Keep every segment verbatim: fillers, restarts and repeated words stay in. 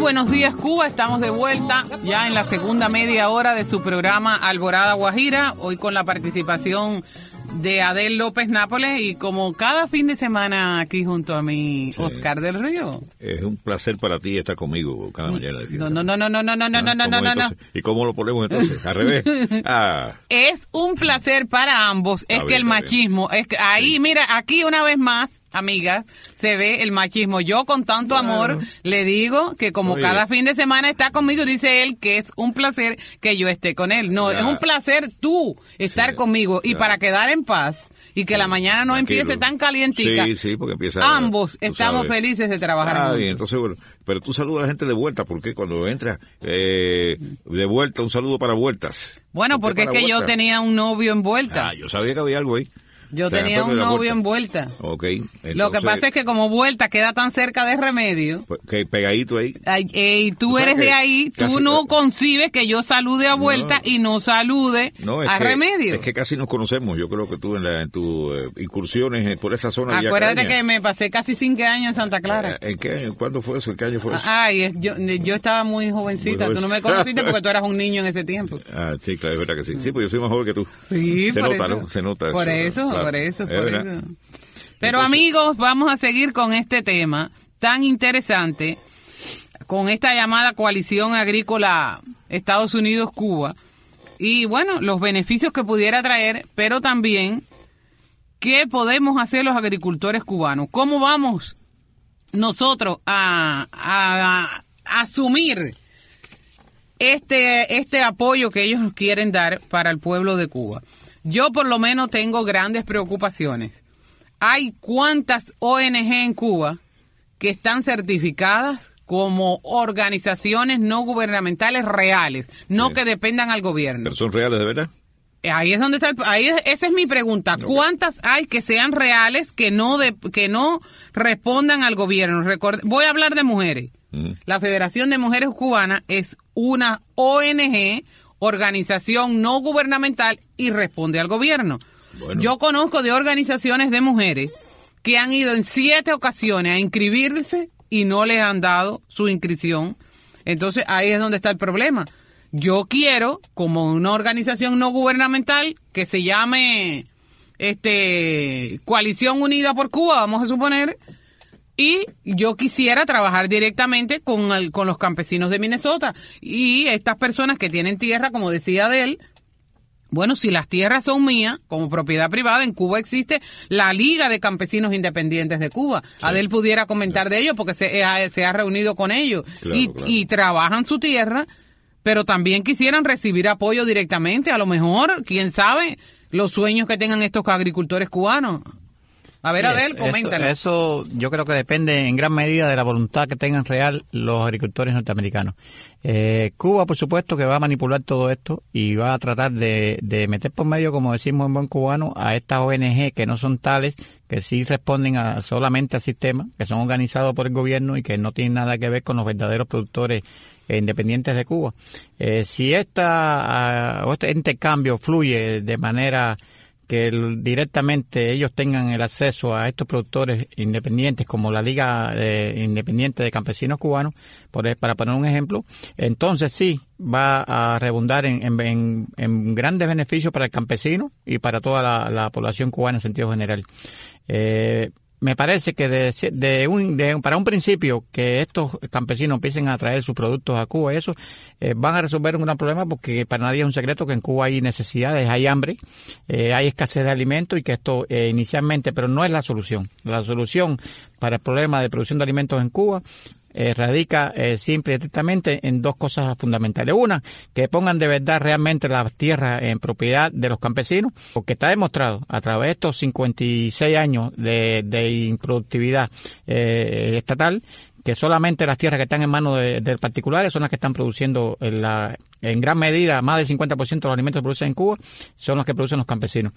buenos días, Cuba. Estamos de vuelta ya en la segunda media hora de su programa Alborada Guajira, hoy con la participación de Adel López Nápoles y como cada fin de semana aquí junto a mi sí. Oscar del Río. Es un placer para ti estar conmigo cada mañana. No, no, no, no, no, no, no, no, no, no, no, no. ¿Y cómo lo ponemos entonces? ¿Al revés? Ah. Es un placer para ambos. Es bien, que el machismo, es que ahí, sí. mira, aquí una vez más, amigas, se ve el machismo. Yo con tanto claro. amor le digo que como Oye. cada fin de semana está conmigo, dice él que es un placer que yo esté con él. No, ya. es un placer tú estar sí, conmigo y ya. para quedar en paz y que sí, la mañana no tranquilo. empiece tan calientica. Sí, sí, porque empieza. Ambos estamos sabes. felices de trabajar ah, juntos. Bien, entonces, bueno, pero tú saludas a la gente de vuelta, porque cuando entras eh, de vuelta, un saludo para vueltas. Bueno, porque es que vuelta? yo tenía un novio en vuelta. Ah, yo sabía que había algo ahí. Yo o sea, tenía un novio en vuelta. Ok. Entonces, lo que pasa es que como vuelta queda tan cerca de Remedio. Pues, que pegadito ahí. Ay, eh, tú eres de ahí, tú casi, no concibes que yo salude a vuelta no, y no salude no, a que, Remedio. Es que casi nos conocemos. Yo creo que tú en, la, en tus eh, incursiones por esa zona. Acuérdate que me pasé casi cinco años en Santa Clara. ¿En qué año? ¿Cuándo fue eso? ¿En qué año fue eso? Ay, yo, yo estaba muy jovencita. Muy tú no me conociste porque tú eras un niño en ese tiempo. Ah, sí, claro, es verdad que sí. Sí, pues yo soy más joven que tú. Sí, se por nota, eso. ¿no? Se nota eso. Por eso, claro. por eso, por eso. Pero Entonces, amigos, vamos a seguir con este tema tan interesante, con esta llamada coalición agrícola Estados Unidos-Cuba, y bueno, los beneficios que pudiera traer, pero también qué podemos hacer los agricultores cubanos, cómo vamos nosotros a, a, a asumir este, este apoyo que ellos quieren dar para el pueblo de Cuba. Yo por lo menos tengo grandes preocupaciones. Hay cuántas O N Ge en Cuba que están certificadas como organizaciones no gubernamentales reales, no sí. que dependan al gobierno. ¿Pero son reales de verdad? Ahí es donde está el, ahí es, esa es mi pregunta. Okay. ¿Cuántas hay que sean reales que no de, que no respondan al gobierno? Record, voy a hablar de mujeres. Mm. La Federación de Mujeres Cubanas es una O N Ge, organización no gubernamental, y responde al gobierno. Bueno. Yo conozco de organizaciones de mujeres que han ido en siete ocasiones a inscribirse y no les han dado su inscripción. Entonces ahí es donde está el problema. Yo quiero, como una organización no gubernamental que se llame este Coalición Unida por Cuba, vamos a suponer, y yo quisiera trabajar directamente con, el, con los campesinos de Minnesota y estas personas que tienen tierra, como decía Adel. Bueno, si las tierras son mías, como propiedad privada, en Cuba existe la Liga de Campesinos Independientes de Cuba. Sí. Adel pudiera comentar sí. de ellos porque se, se ha reunido con ellos claro, y, claro. y trabajan su tierra, pero también quisieran recibir apoyo directamente. A lo mejor, quién sabe, los sueños que tengan estos agricultores cubanos. A ver, sí, Adel, coméntalo. Eso, eso yo creo que depende en gran medida de la voluntad que tengan real los agricultores norteamericanos. Eh, Cuba, por supuesto, que va a manipular todo esto y va a tratar de, de meter por medio, como decimos en buen cubano, a estas O N Ge que no son tales, que sí responden a, solamente al sistema, que son organizados por el gobierno y que no tienen nada que ver con los verdaderos productores eh, independientes de Cuba. Eh, si esta, uh, este intercambio fluye de manera que el, directamente ellos tengan el acceso a estos productores independientes como la Liga eh, Independiente de Campesinos Cubanos, por, para poner un ejemplo, entonces sí va a redundar en, en, en, en grandes beneficios para el campesino y para toda la, la población cubana en sentido general. Eh, Me parece que de, de un, de, para un principio que estos campesinos empiecen a traer sus productos a Cuba, eso eh, van a resolver un gran problema, porque para nadie es un secreto que en Cuba hay necesidades, hay hambre, eh, hay escasez de alimentos, y que esto eh, inicialmente, pero no es la solución. La solución para el problema de producción de alimentos en Cuba Eh, radica eh, simple y estrictamente en dos cosas fundamentales. Una, que pongan de verdad realmente las tierras en propiedad de los campesinos, porque está demostrado a través de estos cincuenta y seis años de, de improductividad eh, estatal, que solamente las tierras que están en manos de, de particulares son las que están produciendo en, la, en gran medida, más del cincuenta por ciento de los alimentos que producen en Cuba son los que producen los campesinos.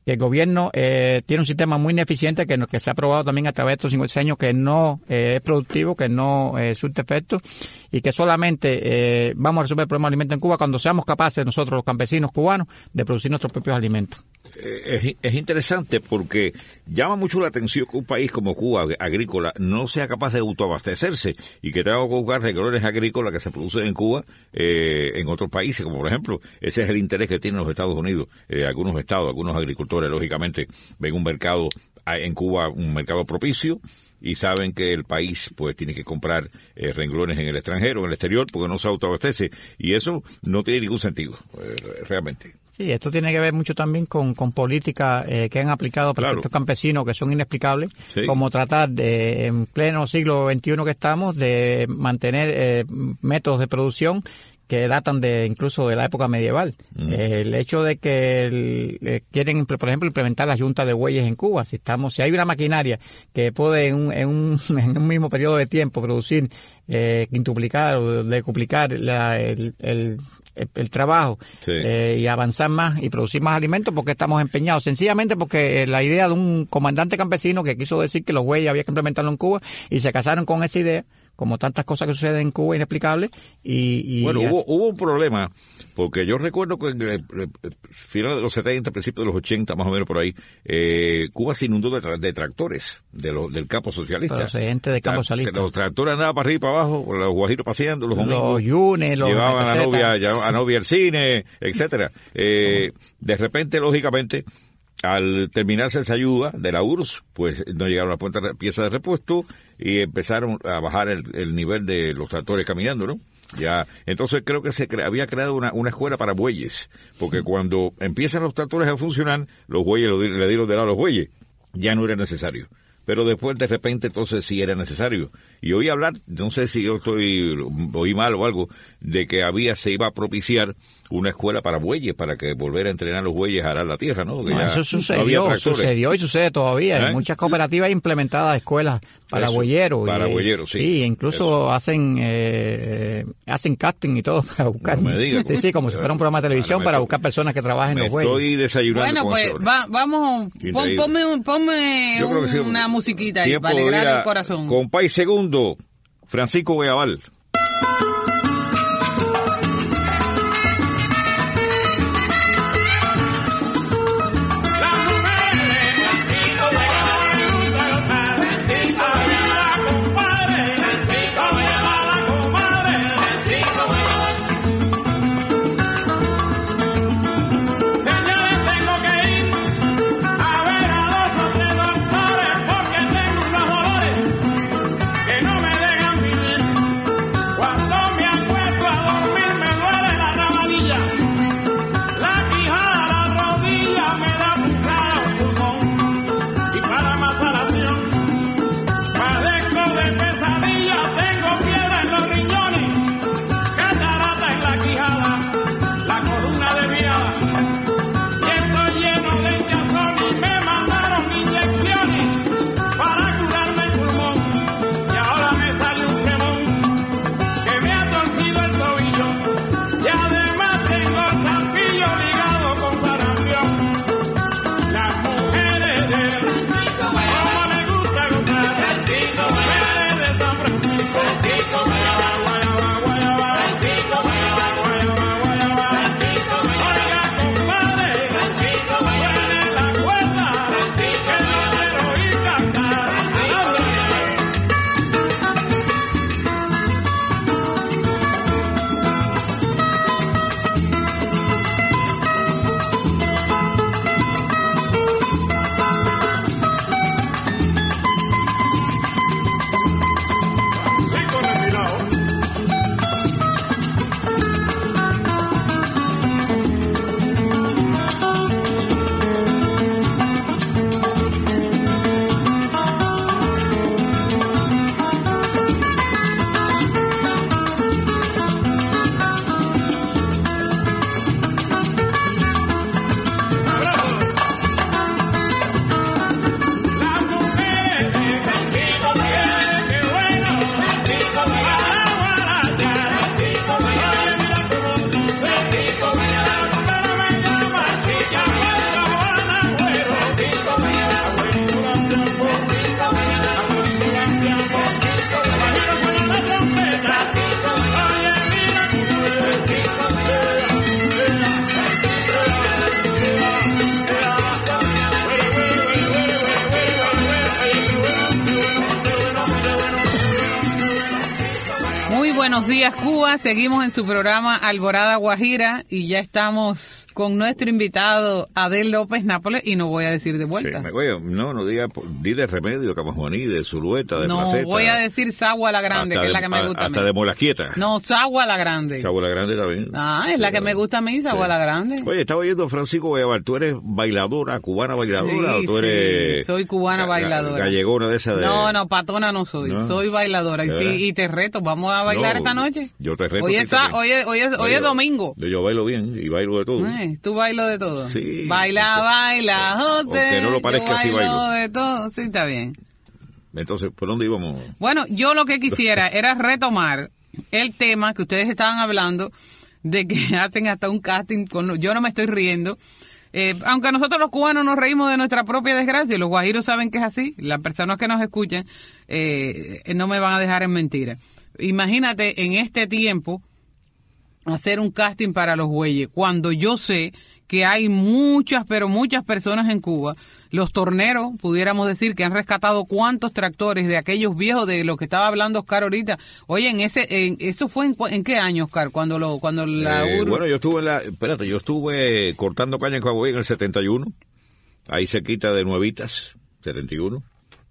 que el gobierno eh, tiene un sistema muy ineficiente que, no, que se ha probado también a través de estos cincuenta años que no eh, es productivo, que no eh, surte efecto y que solamente eh, vamos a resolver el problema de alimentos en Cuba cuando seamos capaces nosotros, los campesinos cubanos, de producir nuestros propios alimentos. Es, es interesante porque llama mucho la atención que un país como Cuba, agrícola, no sea capaz de autoabastecerse y que tenga que buscar renglones agrícolas que se producen en Cuba eh, en otros países, como por ejemplo, ese es el interés que tienen los Estados Unidos, eh, algunos estados, algunos agricultores, lógicamente, ven un mercado en Cuba, un mercado propicio, y saben que el país pues tiene que comprar eh, renglones en el extranjero, en el exterior, porque no se autoabastece, y eso no tiene ningún sentido, eh, realmente. Sí, esto tiene que ver mucho también con, con políticas eh, que han aplicado preceptos claro. campesinos que son inexplicables, sí. como tratar de, en pleno siglo veintiuno que estamos, de mantener eh, métodos de producción que datan de incluso de la época medieval. Mm. Eh, el hecho de que el, eh, quieren, por ejemplo, implementar la yunta de bueyes en Cuba, si estamos, si hay una maquinaria que puede en un, en un, en un mismo periodo de tiempo producir, eh, quintuplicar o decuplicar la, el, el El, el trabajo sí. eh, y avanzar más y producir más alimentos, porque estamos empeñados, sencillamente porque la idea de un comandante campesino que quiso decir que los bueyes había que implementarlo en Cuba y se casaron con esa idea, como tantas cosas que suceden en Cuba inexplicables. Y, y bueno, hubo, hubo un problema, porque yo recuerdo que en el, el, el final de los setenta, principios de los ochenta, más o menos por ahí, eh, Cuba se inundó de, tra de tractores de lo, del campo socialista. Procedente de campo socialista. Los tractores andaban para arriba y para abajo, los guajiros paseando, los domingos. Los yunes, los llevaban a la novia, a novia al cine, etcétera. Eh, de repente, lógicamente, al terminarse esa ayuda de la U R S S, pues no llegaron las piezas de repuesto y empezaron a bajar el, el nivel de los tractores caminando, ¿no? Ya, entonces creo que se cre había creado una, una escuela para bueyes, porque sí. cuando empiezan los tractores a funcionar, los bueyes lo, le dieron de lado a los bueyes, ya no era necesario. Pero después de repente entonces sí era necesario. Y oí hablar, no sé si yo estoy, oí mal o algo, de que había, se iba a propiciar una escuela para bueyes, para que volver a entrenar a los bueyes a arar la tierra, ¿no? no ya eso sucedió, no sucedió y sucede todavía. ¿Eh? En muchas cooperativas implementadas escuelas para eso, bueyeros. Para y, bueyeros, sí. Sí, incluso eso. hacen eh, hacen casting y todo para buscar. No me digas, sí, sí, como si fuera un programa de televisión para buscar personas que trabajen en los bueyes. Estoy desayunando. Bueno, pues va, vamos, pon, ponme, ponme un, sí, una musiquita ahí para alegrar el corazón. Compay segundo, Francisco Guayabal. Cuando Buenos días, Cuba. Seguimos en su programa Alborada Guajira y ya estamos con nuestro invitado Adel López Nápoles y no voy a decir de vuelta. Sí, me voy a, no, no diga, di de Remedio, Camajuaní, de Zulueta, de No, Placeta. voy a decir Sagua la Grande, que es la que me a, gusta a mí. Hasta de Molaquieta. No, Sagua la Grande. Sagua la Grande también. Ah, es sí, la que me gusta a mí, Sagua sí. la Grande. Oye, estaba oyendo Francisco Guayabal, ¿tú eres bailadora, cubana bailadora Sí, o tú eres... sí, soy cubana ga- bailadora. Gallegona de esa de... No, no, patona no soy, ¿No? soy bailadora. Y, sí, y te reto, ¿vamos a bailar No, esta noche? Yo te reto. Hoy a es, ti también. hoy es, hoy es, hoy es Yo- domingo. Yo, yo bailo bien y bailo de todo. Eh, ¿Tú bailo de todo? Sí. Baila, baila, José. Aunque no lo parezca, yo así bailo. de todo. Sí, está bien. Entonces, ¿por dónde íbamos? Bueno, yo lo que quisiera era retomar el tema que ustedes estaban hablando de que hacen hasta un casting con... Yo no me estoy riendo. Eh, aunque nosotros los cubanos nos reímos de nuestra propia desgracia, los guajiros saben que es así. Las personas que nos escuchan eh, no me van a dejar en mentira. Imagínate en este tiempo hacer un casting para los bueyes, cuando yo sé que hay muchas, pero muchas personas en Cuba, los torneros, pudiéramos decir, que han rescatado cuántos tractores de aquellos viejos de lo que estaba hablando Oscar ahorita. Oye, en ese, en, ¿eso fue en, en qué año, Oscar? Cuando lo, cuando la Eh, U R... bueno, yo estuve en la... Espérate, yo estuve cortando caña en Caguay en el setenta y uno, ahí cerquita de Nuevitas, setenta y uno,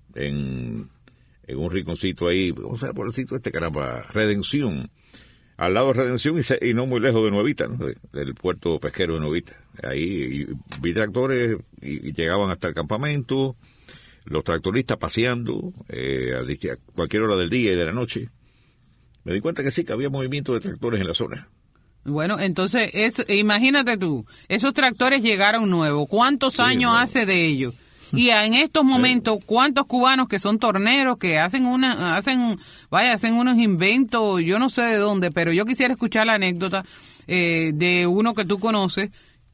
en, en un rinconcito ahí, ¿cómo se llama por el sitio este, caramba? Redención. Al lado de Redención y, se, y no muy lejos de Nuevita, ¿no? Del puerto pesquero de Nuevita. Ahí y vi tractores y, y llegaban hasta el campamento, los tractoristas paseando eh, a, a cualquier hora del día y de la noche. Me di cuenta que sí, que había movimiento de tractores en la zona. Bueno, entonces, es, imagínate tú, esos tractores llegaron nuevos. ¿Cuántos Sí, años bueno. hace de ellos? Y en estos momentos, ¿cuántos cubanos que son torneros, que hacen una, hacen, vaya, hacen unos inventos, yo no sé de dónde, pero yo quisiera escuchar la anécdota eh, de uno que tú conoces,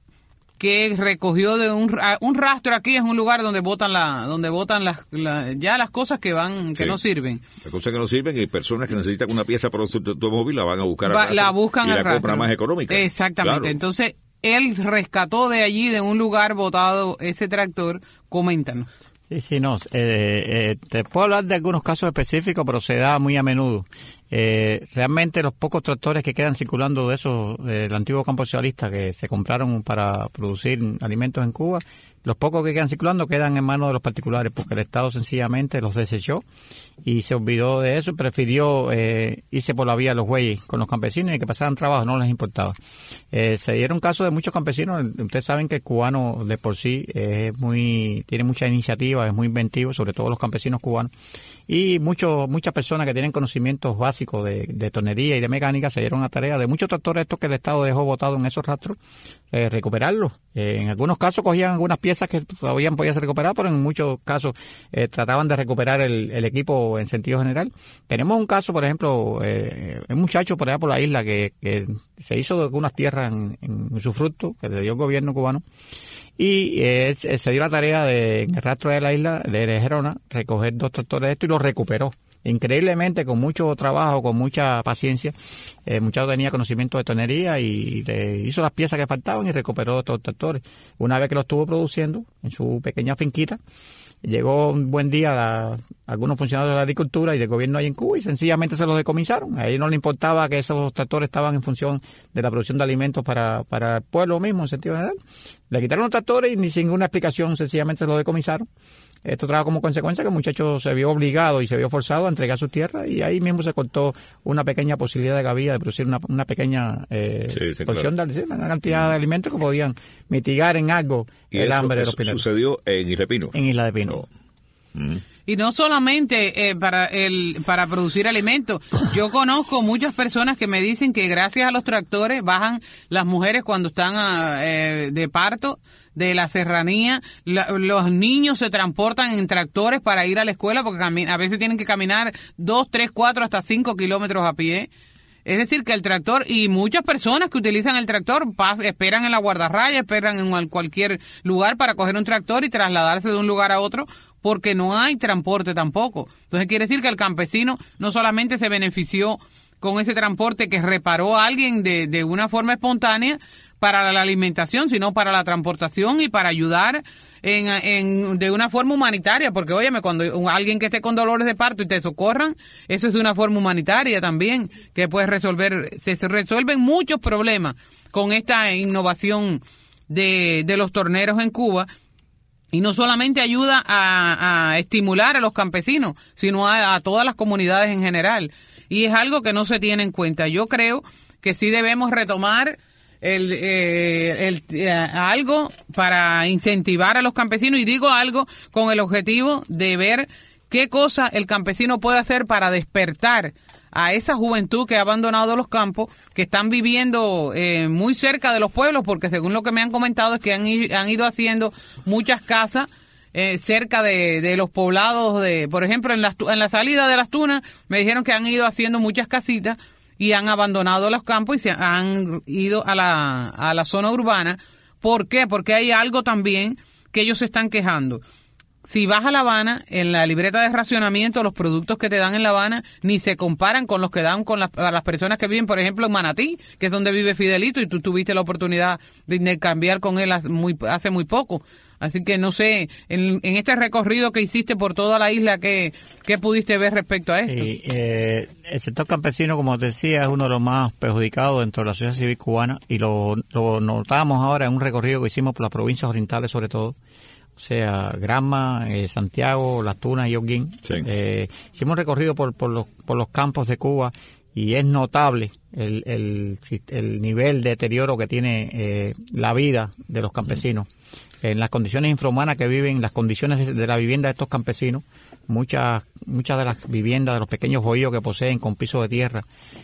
que recogió de un, un rastro aquí, es un lugar donde botan la, donde botan las, la, ya las cosas que van, que Sí. no sirven. Las cosas que no sirven y personas que necesitan una pieza para su automóvil la van a buscar Va- al rastro la buscan y al la rastro. compra más económica. Exactamente. Claro. Entonces, él rescató de allí, de un lugar botado, ese tractor. Coméntanos. Sí, sí, no. Eh, eh, te puedo hablar de algunos casos específicos, pero se da muy a menudo. Eh, realmente los pocos tractores que quedan circulando de esos, del antiguo campo socialista que se compraron para producir alimentos en Cuba, los pocos que quedan circulando quedan en manos de los particulares porque el Estado sencillamente los desechó y se olvidó de eso y prefirió eh, irse por la vía de los bueyes con los campesinos y que pasaran trabajo, no les importaba. Eh, se dieron casos de muchos campesinos. Ustedes saben que el cubano de por sí es muy, tiene mucha iniciativa, es muy inventivo, sobre todo los campesinos cubanos. Y muchos, muchas personas que tienen conocimientos básicos de, de tornería y de mecánica se dieron a tarea de muchos tractores estos que el Estado dejó botados en esos rastros, eh, recuperarlos. Eh, en algunos casos cogían algunas piezas que todavía podían ser recuperadas, pero en muchos casos eh, trataban de recuperar el, el equipo en sentido general. Tenemos un caso, por ejemplo, eh, un muchacho por allá por la isla que, que se hizo de algunas tierras en, en su fruto, que le dio el gobierno cubano, y eh, se dio la tarea de, en el rastro de la isla de Gerona, recoger dos tractores de esto y los recuperó. Increíblemente, con mucho trabajo, con mucha paciencia, el muchacho tenía conocimiento de tonería y le hizo las piezas que faltaban y recuperó estos tractores. Una vez que lo estuvo produciendo en su pequeña finquita, llegó un buen día a algunos funcionarios de la agricultura y del gobierno ahí en Cuba y sencillamente se los decomisaron. A ellos no les importaba que esos tractores estaban en función de la producción de alimentos para, para el pueblo mismo, en sentido general. Le quitaron los tractores y ni sin ninguna explicación, sencillamente se los decomisaron. Esto trajo como consecuencia que el muchacho se vio obligado y se vio forzado a entregar sus tierras y ahí mismo se cortó una pequeña posibilidad de cabida de producir una, una pequeña eh, Sí, sí, porción claro. de una cantidad de alimentos que podían mitigar en algo Y el eso, hambre de los eso pineros. sucedió en Isla Pino. En Isla de Pino. Mm. Y no solamente eh, para el para producir alimentos. Yo conozco muchas personas que me dicen que gracias a los tractores bajan las mujeres cuando están a, eh, de parto de la serranía. La, los niños se transportan en tractores para ir a la escuela porque cami- a veces tienen que caminar dos, tres, cuatro, hasta cinco kilómetros a pie. Es decir, que el tractor, y muchas personas que utilizan el tractor pas, esperan en la guardarraya, esperan en cualquier lugar para coger un tractor y trasladarse de un lugar a otro, porque no hay transporte tampoco. Entonces quiere decir que el campesino no solamente se benefició con ese transporte que reparó a alguien de, de una forma espontánea para la alimentación, sino para la transportación y para ayudar en, en de una forma humanitaria, porque óyeme, cuando alguien que esté con dolores de parto y te socorran, eso es de una forma humanitaria también, que puedes resolver, se resuelven muchos problemas con esta innovación de, de los torneros en Cuba. Y no solamente ayuda a, a estimular a los campesinos, sino a, a todas las comunidades en general. Y es algo que no se tiene en cuenta. Yo creo que sí debemos retomar el, eh, el eh, algo para incentivar a los campesinos, y digo algo con el objetivo de ver qué cosa el campesino puede hacer para despertar a esa juventud que ha abandonado los campos, que están viviendo eh, muy cerca de los pueblos, porque según lo que me han comentado es que han, han ido haciendo muchas casas eh, cerca de, de los poblados, de, por ejemplo, en la, en la salida de Las Tunas, me dijeron que han ido haciendo muchas casitas y han abandonado los campos y se han ido a la, a la zona urbana. ¿Por qué? Porque hay algo también que ellos se están quejando. Si vas a La Habana, en la libreta de racionamiento, los productos que te dan en La Habana ni se comparan con los que dan con las, a las personas que viven, por ejemplo, en Manatí, que es donde vive Fidelito, y tú tuviste la oportunidad de intercambiar con él hace muy, hace muy poco. Así que no sé, en, en este recorrido que hiciste por toda la isla, ¿qué, qué pudiste ver respecto a esto? Sí, eh, el sector campesino, como te decía, es uno de los más perjudicados dentro de la sociedad civil cubana, y lo, lo notamos ahora en un recorrido que hicimos por las provincias orientales sobre todo. O sea, Granma, eh, Santiago, Las Tunas y Holguín. Sí. Eh, hicimos un recorrido por, por, los, por los campos de Cuba, y es notable el, el, el nivel de deterioro que tiene eh, la vida de los campesinos. En las condiciones infrahumanas que viven, las condiciones de, de la vivienda de estos campesinos, muchas muchas de las viviendas de los pequeños bohíos que poseen con piso de tierra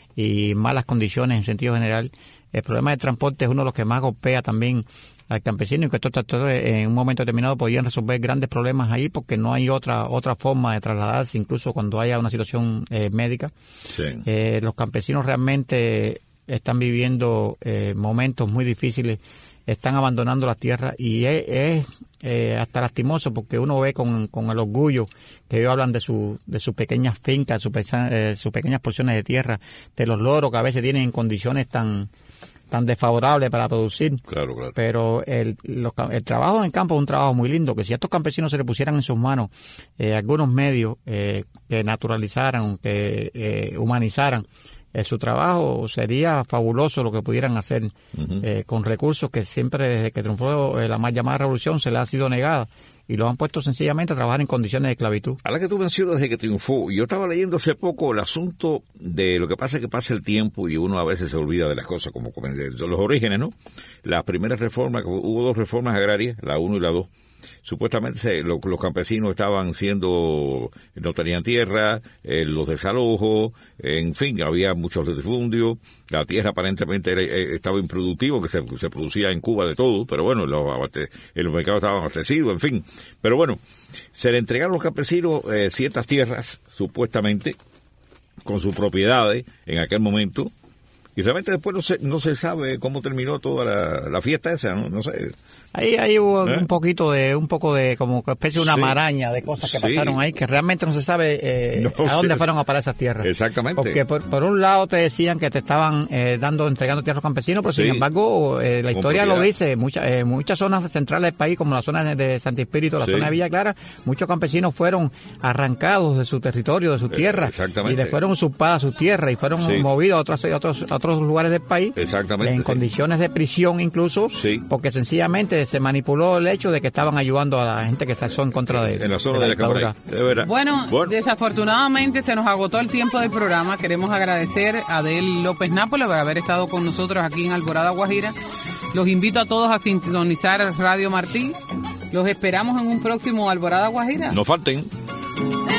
y malas condiciones en sentido general. El problema del transporte es uno de los que más golpea también al campesino, y que estos tractores en un momento determinado podían resolver grandes problemas ahí, porque no hay otra otra forma de trasladarse, incluso cuando haya una situación eh, médica. Sí. Eh, los campesinos realmente están viviendo eh, momentos muy difíciles, están abandonando las tierras, y es, es eh, hasta lastimoso, porque uno ve con, con el orgullo que ellos hablan de su de sus pequeñas fincas, su, eh, sus pequeñas porciones de tierra, de los loros que a veces tienen en condiciones tan tan desfavorable para producir. Claro, claro. Pero el, los, el trabajo en el campo es un trabajo muy lindo, que si a estos campesinos se le pusieran en sus manos eh, algunos medios eh, que naturalizaran, que eh, humanizaran eh, su trabajo, sería fabuloso lo que pudieran hacer uh-huh. eh, con recursos que siempre, desde que triunfó eh, la más llamada revolución, se les ha sido negada, y lo han puesto sencillamente a trabajar en condiciones de esclavitud. A la que tú mencionas desde que triunfó, yo estaba leyendo hace poco el asunto de lo que pasa es que pasa el tiempo y uno a veces se olvida de las cosas, como los orígenes, ¿no? Las primeras reformas, hubo dos reformas agrarias, la uno y la dos. Supuestamente se, lo, los campesinos estaban siendo, no tenían tierra, eh, los desalojos, en fin, había muchos latifundios, la tierra aparentemente era, eh, estaba improductiva, que se, se producía en Cuba de todo, pero bueno, los, abate, los mercados estaban abastecidos, en fin. Pero bueno, se le entregaron a los campesinos eh, ciertas tierras, supuestamente, con sus propiedades en aquel momento, y realmente después no se, no se sabe cómo terminó toda la, la fiesta esa, no, no sé. Ahí, ahí hubo ¿Eh? un poquito de, un poco de, como especie de una sí. maraña de cosas que sí. pasaron ahí, que realmente no se sabe eh, no a dónde sé. fueron a parar esas tierras. Exactamente. Porque por, por un lado te decían que te estaban eh, dando, entregando tierras a los campesinos, pero sí. sin embargo, eh, la historia lo dice, muchas eh, muchas zonas centrales del país, como la zona de, de Santo Espíritu, la sí. zona de Villa Clara, muchos campesinos fueron arrancados de su territorio, de su tierra, eh, y les fueron usurpadas sus tierras, y fueron sí. movidos a otros, a otros, a otros lugares del país, exactamente, en sí. condiciones de prisión incluso, sí. porque sencillamente se manipuló el hecho de que estaban ayudando a la gente que se alzó en contra de, en la zona de, de la Cámara. Bueno, bueno, desafortunadamente se nos agotó el tiempo del programa. Queremos agradecer a Adel López Nápoles por haber estado con nosotros aquí en Alborada Guajira. Los invito a todos a sintonizar Radio Martí. Los esperamos en un próximo Alborada Guajira. No falten.